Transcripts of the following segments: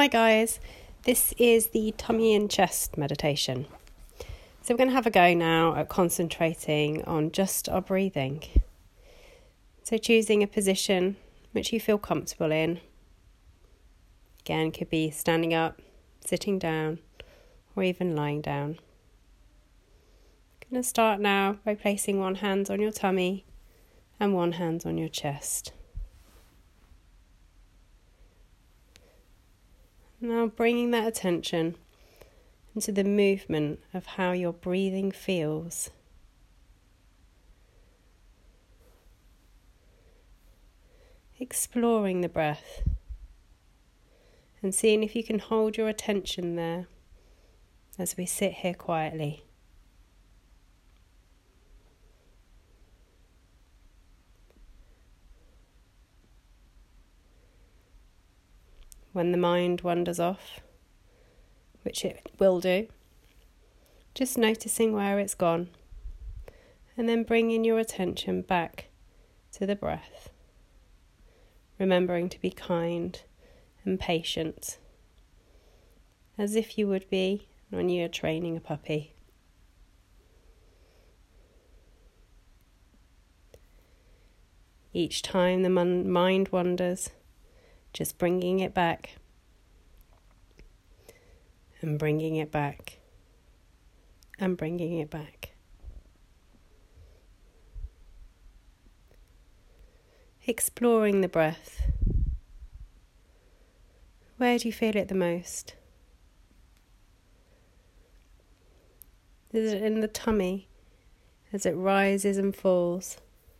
Hi guys, this is the tummy and chest meditation. So we're going to have a go now at concentrating on just our breathing. So choosing a position which you feel comfortable in. Again, could be standing up, sitting down, or even lying down. I'm going to start now by placing one hand on your tummy and one hand on your chest. Now bringing that attention into the movement of how your breathing feels. Exploring the breath and seeing if you can hold your attention there as we sit here quietly. When the mind wanders off, which it will do, just noticing where it's gone, and then bringing your attention back to the breath, remembering to be kind and patient, as if you would be when you're training a puppy. Each time the mind wanders, just bringing it back and bringing it back and bringing it back. Exploring the breath. Where do you feel it the most? Is it in the tummy as it rises and falls?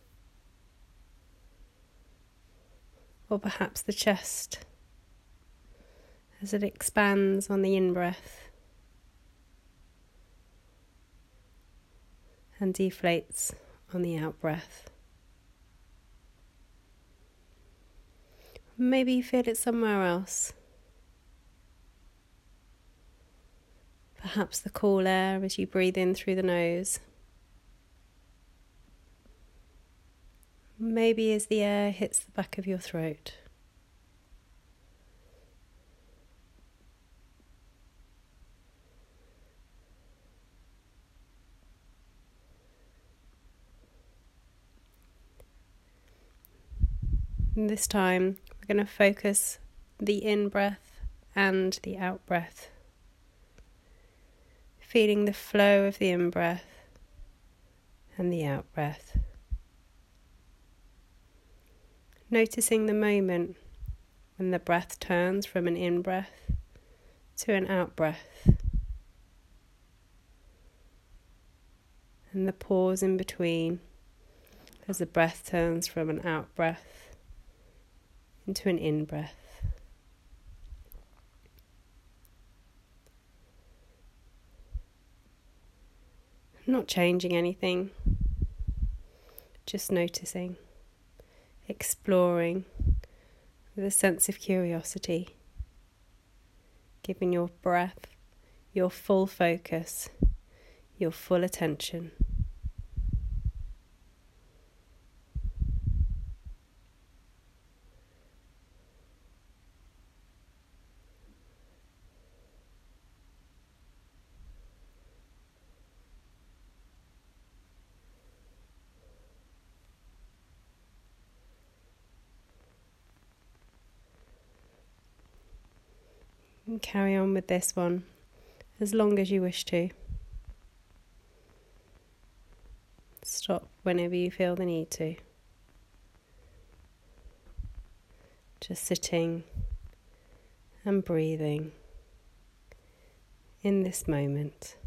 Or perhaps the chest as it expands on the in-breath and deflates on the out-breath. Maybe you feel it somewhere else. Perhaps the cool air as you breathe in through the nose. Maybe as the air hits the back of your throat. And this time we're going to focus the in-breath and the out-breath. Feeling the flow of the in-breath and the out-breath. Noticing the moment when the breath turns from an in-breath to an out-breath. And the pause in between as the breath turns from an out-breath into an in-breath. Not changing anything, just noticing. Exploring with a sense of curiosity, giving your breath your full focus, your full attention. And carry on with this one as long as you wish to. Stop whenever you feel the need to. Just sitting and breathing in this moment.